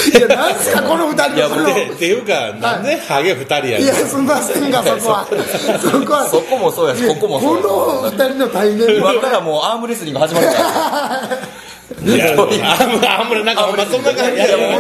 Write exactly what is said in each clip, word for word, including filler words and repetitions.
いやなんすかこのふたりいやっていうかなんでハゲふたりやねん。 いやすみませんがそこはそこはそこもそうやしここもそうや。 このふたりの対面今からもうアームレスリング始まるから。 いや、あんまりなんかほんまそんな感じやろ。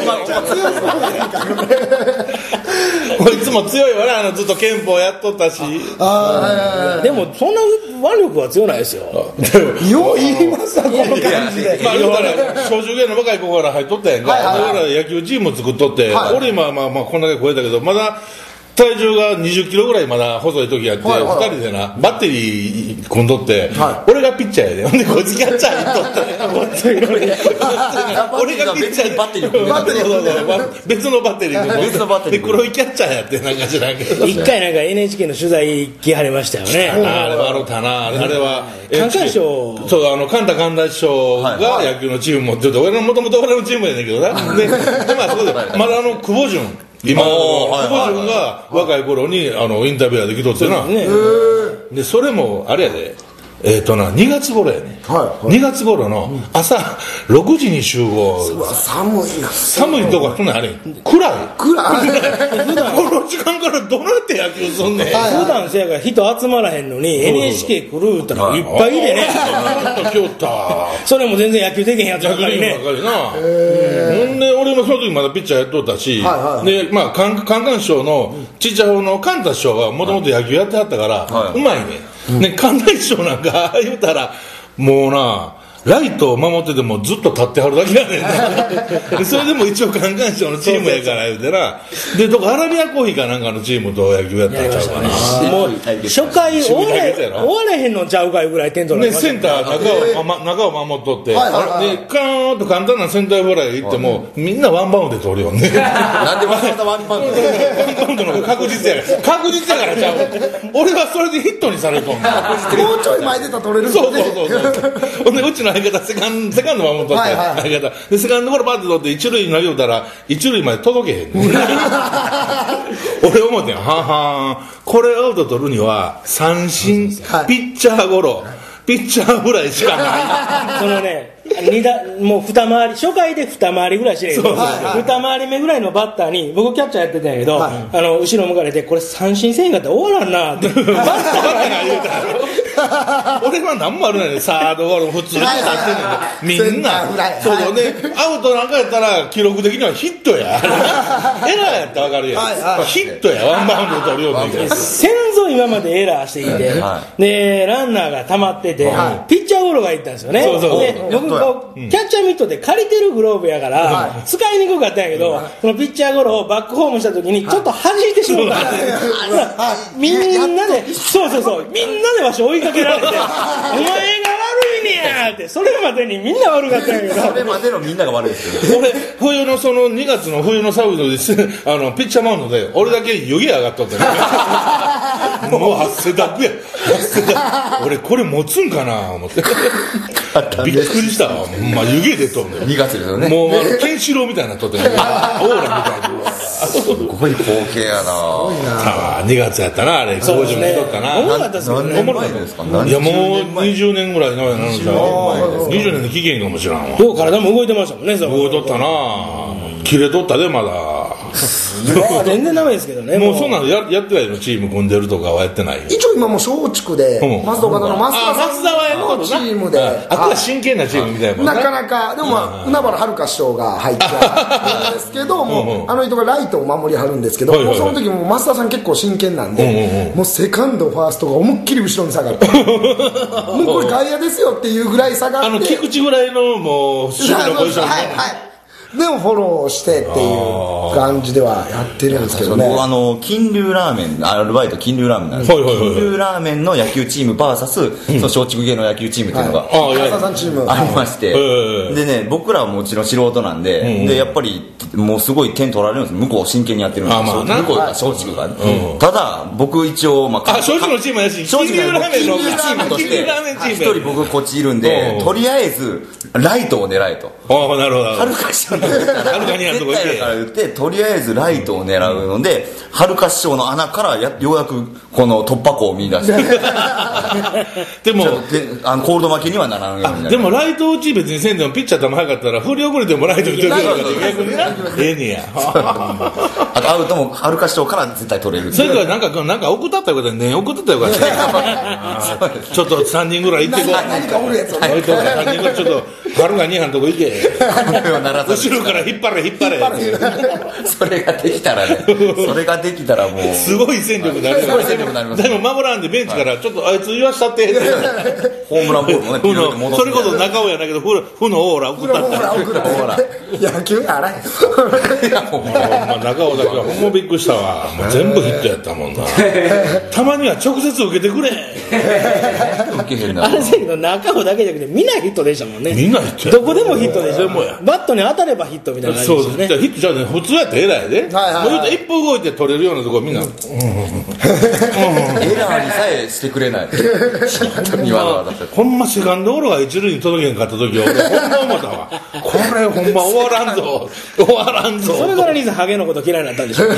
こいつも強いわね、あのずっと憲法やっとったし。 あでもそんな腕力は強ないですよ。 よう言いましたこの感じで。 まあ言うたら小中芸の若い子から入っとったやんか。だから野球チーム作っとって、俺今まあまあこんだけ超えたけどまだ。体重がにじゅっキロぐらいまだ細い時やって、はいはい、ふたりでなバッテリー組んどって、はい、俺がピッチャーやで、ほんでこいつキャッチャーやっとって俺がピッチャーでバッテリー組んで別のバッテリー組んで別のバッテリーで黒いキャッチャーやってなんか知らんけど一回なんか エヌエイチケー の取材来はりましたよね。 あれはあろたな、あれは関西賞そうあの神田神田師匠が野球のチーム持ってると、俺のもともと俺のチームやねんけどなでまあそこでまだあの久保潤今の久保潤が若い頃にあのインタビュアーで来とってな、ね、でそれもあれやでえーとなにがつ頃やね、はいはい、にがつ頃の朝ろくじに集合。 寒いな寒いとかそんなんあれ暗い暗い普段この時間からどうなって野球すんねん。 普段せやから人集まらへんのに エヌエイチケー 来るってのいっぱいでねそれも全然野球できへんやつばかりね。 ほんで俺もその時まだピッチャーやっとったし、はいはい、でまあカンカンカン師匠のちっちゃい方のカンタ師匠はもともと野球やってはったから、はい、うまいね、うん、ね神田師匠なんか言うたらもうなライトを守っててもずっと立ってはるだけやねんなそれでも一応カンカン師匠のチームやから言うてなでとかアラビアコーヒーかなんかのチームと野球やったんちゃうかな。 もう初回終われ終われへんのちゃうかいうぐらい点取られましたね。センター中を、ま、中を守っとって、はいはいはい、でカーンと簡単なセンターフライ行っても、はい、みんなワンバウンドで取るよねなんでわざわざワンバウンドワンバウンドの方が確実やから確実やからちゃう俺はそれでヒットにされとんのもうちょい前出たら取れるんですね。そうそうそうそうほんでうちの相方セカンドセカンド守っとって、はいはい、相方でセカンドゴロバッて取って一塁に投げたら一塁まで届けへん俺思ってんはんはんこれアウト取るには三振、はい、ピッチャーゴロピッチャーフライしかないそのね二だもう二回り初回で二回りぐらいしてるけど二回り目ぐらいのバッターに僕キャッチャーやってたんやけど、はい、あの後ろ向かれてこれ三振せんかったら終わらんなってバッターが言うたら俺は何もあるないねサードゴロ普通に立ってんねんみんなそうそうねアウトなんかやったら記録的にはヒットやエラーやったら分かるやん、はいはい、ヒットやワンバウンド取るように先祖今までエラーしていて、はい、でランナーが溜まってて、はい、ピッチャーゴロがいったんですよね。そうそうそうで僕こうキャッチャーミットで借りてるグローブやから、はい、使いにくかったんやけど、はい、そのピッチャーゴロをバックホームした時にちょっと弾いてしまったんですよ、はい、みんなでそうそうそうみんなでわし追いかけられてお前が悪いねやってそれまでにみんな悪かったんやけどそれまでのみんなが悪いですよ俺冬のそのにがつの冬のサウドですあのピッチャーマウンドで俺だけ湯気上がっとったねもう汗だくや汗だ俺これ持つんかな思ってびっくりしたわまあ湯気出とんねにがつですよねもうあのケンシロウみたいになっとってねオーラみたいなすごい光景やなにがつやったなあれそうですねったな重かったですよね何年前ですかいやもうにじゅうねんぐらい前なのじゃにじゅうねんの期限かもしらんわどう体も動いてましたもんね動いとったな切れとったでまだ全然ダメですけどねもうそんなの や, やってないのチーム組んでるとかはやってない一応今もう松竹で、うん、松戸方の増田さんのチームであとは真剣なチームみたいなもんなかなかでも、まあ、海原遥師匠が入ってるんですけどもうあの人がライトを守りはるんですけど、はいはいはい、もうその時も増田さん結構真剣なんで、うんうんうん、もうセカンドファーストが思いっきり後ろに下がってもうこれ外野ですよっていうぐらい下がってあの菊池ぐらいのもう守備のポジションはいはいでもフォローしてっていう感じではやってるんですけどね。 僕あの金龍ラーメンアルバイト金龍ラーメンなんですけど、金龍ラーメンの野球チーム ブイエス その松竹芸の野球チームっていうのが、 はい、あ, さんチームありまして、はい、でね僕らはもちろん素人なんで、うんうん、でやっぱりもうすごい点取られるんです。向こう真剣にやってるんです。まあ、向こうが松竹が、ねうん、ただ僕一応まあ松竹のチームやし金龍ラーメンのチームとして一人僕こっちいるんで、とりあえずライトを狙えと。 ああなるほど。 はるか師匠はるかにやんとこ行けから言ってとりあえずライトを狙うので、はるか師匠の穴からやようやくこの突破口を見出してでもあのコールド負けにはならんようになる。 でもライト打ち別にせんでもピッチャー球速かったら振り遅れてもライト打てるから逆になええねやあとアウトもはるか師匠から絶対取れる。 それからなんかなんか送ったったよかったね送ったったよかったちょっとさんにんぐらい行ってこう何かおるやつをねさんにんぐらいちょっとはるかにはんとこ行け後ろから引っ張れ引っ張れそれができたらねそれができたらもうすごい戦力になる。 すごい戦力になります。 でも守らんでベンチからちょっとあいつ言わしたってホームランボールもねふのそれこそ中尾やないけどふのオーラ送ったった野球やらへん中尾だけはほんまびっくりしたわ。もう全部ヒットやったもんなたまには直接受けてくれ受けへんなあれだけど中尾だけじゃなくてみんなヒットでしたもんね。 みんなヒットやどこでもヒットでしょ。バットに当たればヒットみたいな感じですよね。 そうヒットじゃね普通やったら偉いで、はいはいはい、もう言うと一歩動いて取れるようなところみんな、うんうん、エラーにさえしてくれないほんまセカンドゴロが一塁に届けへんかった時は俺ほんま思ったわこれほんま終わらんぞ終わらんぞそれから兄さんハゲのこと嫌いになったんでしょ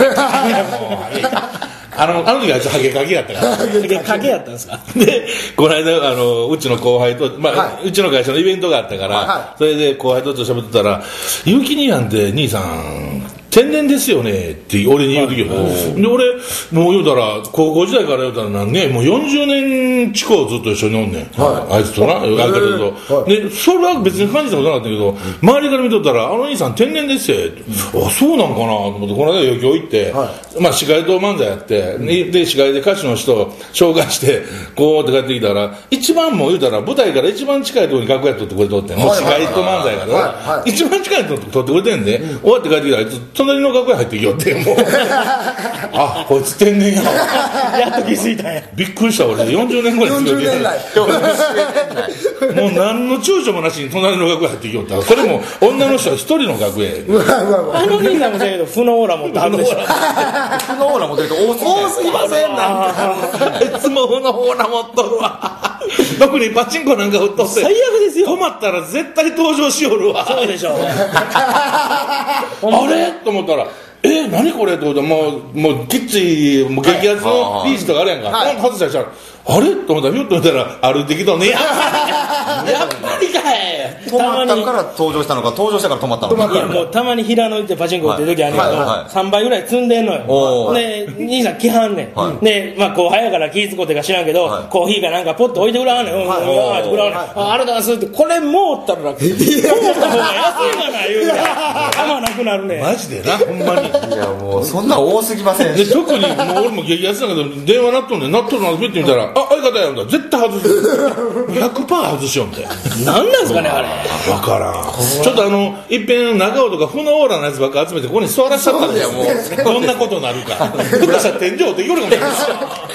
あの、あの時あいつハゲかけやったからハゲかけやったんですかでこの間あのうちの後輩と、まあはい、うちの会社のイベントがあったから、はい、それで後輩と喋ってたら「結城兄やんって兄さん天然ですよね」って俺に言う時よ、はい、で俺もう言うたら高校時代から言うたらなんねもうよんじゅうねん近くずっと一緒におんねん、はい、あいつとな、えー、相方と、はい、でそれは別に感じたことなかったけど、うん、周りから見とったら「あの兄さん天然ですよ」うん、あそうなんかなと思ってこの間余興行って、はい、まあ司会と漫才やって、うん、で司会で歌手の人を紹介してこうって帰ってきたら一番もう言うたら舞台から一番近いところに楽屋取ってくれとってもう司会と漫才から、はいはい、一番近いところに取ってくれてんで、うん、終わって帰ってきたらあいつ隣の楽屋入ってきよってもうあこいつ天然ややっと気づいたんやびっくりした俺よんじゅうねんぐらいよんじゅうねんだいもう何の躊躇もなしに隣の楽屋入ってきよったそれも女の人は一人の楽屋あの兄さんもそうやけど負のオーラ持ってはるでしょ負のオーラ持ってると多すぎませんなんいつも負のオーラ持っとるわ特にパチンコなんか打っとって最悪ですよ止まったら絶対登場しよるわそうでしょあれと思ったらえー、何これってこともうもうきっちりもう激アツのビーチとかあるやんか、はい、外したりしたらあれと思ったらひょっと見たら歩いてきたねやっぱりかい止まったから登場したのか登場したから止まったのかいやもうたまに平野行ってパチンコ打ってる時あるけど、はいはいはい、さんばいぐらい積んでんのよで兄さん来はんねん、はい、で、まあ、後輩やから気ぃつこうてか知らんけど、はい、コーヒーかなんかポッと置いてくれはんねん、はいはいはい、あれだすってこれもうったらもうった方が安いがな言うから玉なくなるねんマジでなほんまにいやもうそんな多すぎませんで特にもう俺も激アツだけど電話鳴っとんねん鳴っとるのピッて見たらあ相方やんだ絶対外す ひゃくパーセント 外しよんで何なんですかねあれ分からんちょっとあのいっぺん中尾とか負のオーラのやつばっか集めてここに座らせたったんだよもうどんなことになるかふっとしたら天井できるかもしれない